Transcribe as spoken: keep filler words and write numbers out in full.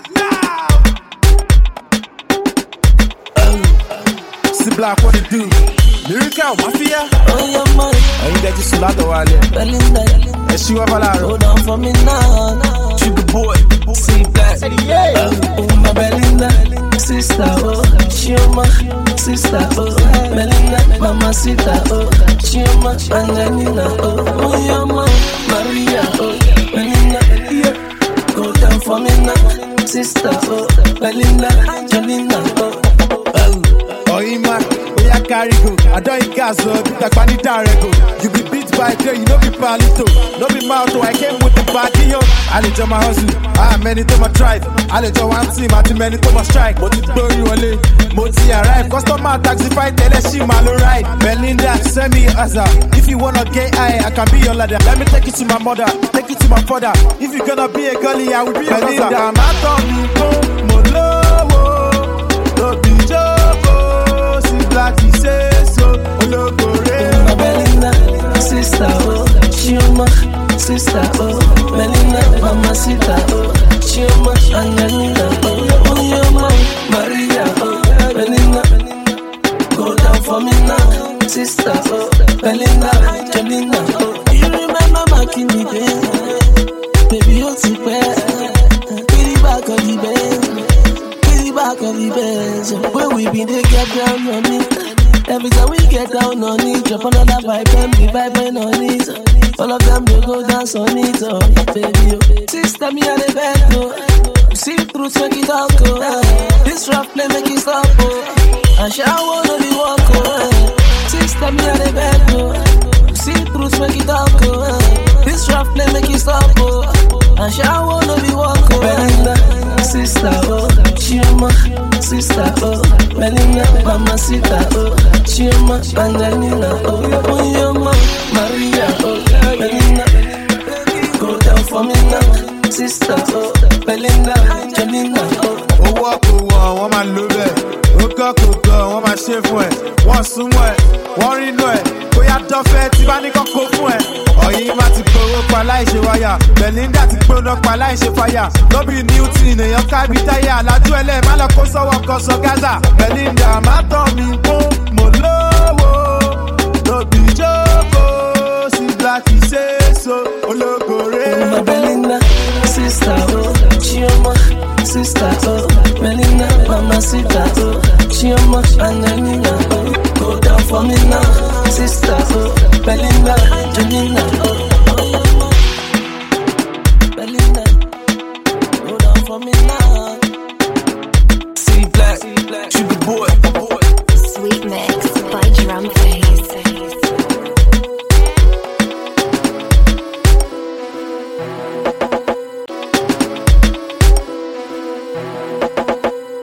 now. See Black, what it do? Lyrical Mafia. Oh, your mind. I ain't that just a lot of while. Belinda. And she was a hold on for me now. Sugar boy. See Black. Oh, my Belinda. Sister, oh. Shioma. Sister, oh. Belinda. Mama Sita, oh. Shioma. Angelina, oh. Oh, your mind. Maria, oh. Belinda. Yeah. Go down for me now. Sister, oh. Belinda. Angelina, oh. Oh, Ima. I carry go, I don't eat gas, so like Pani Darego. You be beat by day, you know be palito. No be mouth, I came with the party, yo. I let you my hustle, I many to my tribe. I let you one team, I many to my strike. But it's blow you away, Moti arrive. Customer taxi fight, tell us she malo ride. Belinda, send me Azza. If you wanna get high, I can be your ladder. Let me take you to my mother, take you to my father. If you gonna be a girlie, I will be a Belinda. I'm out on you, go, Molo, no be Black, he says so. My Belinda, sister, oh. Shioma, sister, oh. Belinda, Mama Sita, oh. Shioma, Angelina, oh. Oh, your mom, Maria, oh. Belinda, go down for me now. Sister, oh. Belinda, Angelina, oh. You remember back in the day? Baby, you're too bad. Pity back on the bed. Back of the bench, where we been, they get down on it. Every time we get down on it, drop another vibe and be vibing on it. All of them they go dance on it, oh baby. Oh. Sister, me on the bed, oh. See through, make it out, oh. This rap play make it stop, oh. I shall wanna be walk, oh. Sister, me on the bed, oh. See through, make it out, oh. This rap play make it stop, oh. I shall wanna be walk, oh. Belinda, sister, oh. Shioma, sister, oh. Belinda, Mama Sita, oh. Shioma, Angelina, oh. Oh, your mom, Maria, oh. Belinda, go down for me now. Sister, oh. Belinda, Angelina, oh. Oh, walk, oh, walk, one man love it. Oh, go, go, go, one man shave for it. One somewhere, one in it. Go, ya duffet, Tivani, go, go for it. Oh, you might be broke, I like you, wire. Belinda, to blow up, I like you, fire. No be new teen, your car be tired. La duele, Malacosa, walk on so Gaza. Belinda, my tummy, boom, Molo. No be Joko, see Black, he says so. Oh, look, my Belinda, sister, oh. Shioma, sister, oh. Belinda, Mama Sita, oh. Shioma, Angelina, oh. Go down for me now, sister, oh. Belinda, Angelina, oh. Belinda, go down for me now. See Black, Sugar boy. Sweet mix by Drum Fish.